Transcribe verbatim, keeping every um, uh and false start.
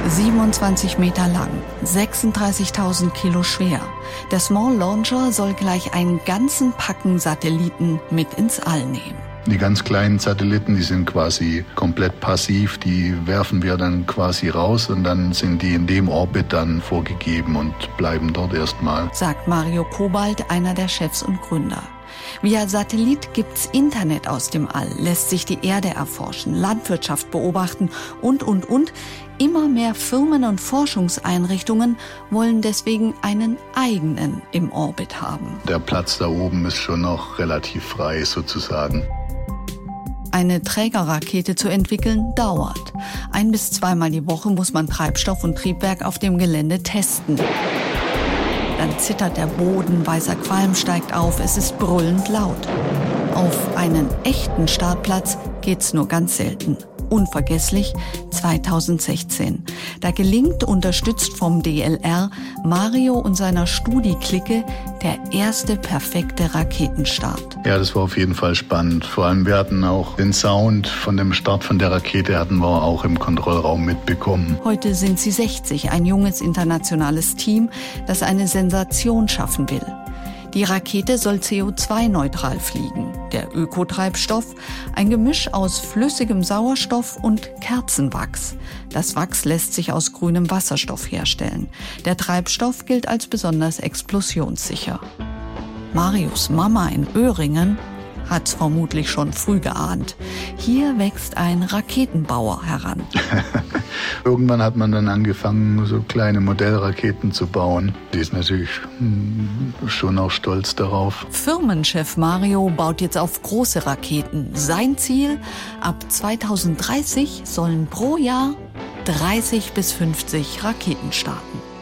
siebenundzwanzig Meter lang, sechsunddreißigtausend Kilo schwer. Der Small Launcher soll gleich einen ganzen Packen Satelliten mit ins All nehmen. Die ganz kleinen Satelliten, die sind quasi komplett passiv, die werfen wir dann quasi raus und dann sind die in dem Orbit dann vorgegeben und bleiben dort erstmal. Sagt Mario Cobalt, einer der Chefs und Gründer. Via Satellit gibt's Internet aus dem All, lässt sich die Erde erforschen, Landwirtschaft beobachten und, und, und. Immer mehr Firmen und Forschungseinrichtungen wollen deswegen einen eigenen im Orbit haben. Der Platz da oben ist schon noch relativ frei sozusagen. Eine Trägerrakete zu entwickeln dauert. Ein- bis zweimal die Woche muss man Treibstoff und Triebwerk auf dem Gelände testen. Dann zittert der Boden, weißer Qualm steigt auf, es ist brüllend laut. Auf einen echten Startplatz geht's nur ganz selten. Unvergesslich zweitausendsechzehn. Da gelingt, unterstützt vom D L R, Mario und seiner Studi-Clique der erste perfekte Raketenstart. Ja, das war auf jeden Fall spannend. Vor allem, wir hatten auch den Sound von dem Start von der Rakete hatten wir auch im Kontrollraum mitbekommen. Heute sind sie sechzig, ein junges internationales Team, das eine Sensation schaffen will. Die Rakete soll C O zwei neutral fliegen. Der Ökotreibstoff, ein Gemisch aus flüssigem Sauerstoff und Kerzenwachs. Das Wachs lässt sich aus grünem Wasserstoff herstellen. Der Treibstoff gilt als besonders explosionssicher. Marius Mama in Öhringen hat's vermutlich schon früh geahnt. Hier wächst ein Raketenbauer heran. Irgendwann hat man dann angefangen, so kleine Modellraketen zu bauen. Die ist natürlich schon auch stolz darauf. Firmenchef Mario baut jetzt auf große Raketen. Sein Ziel: ab zweitausenddreißig sollen pro Jahr dreißig bis fünfzig Raketen starten.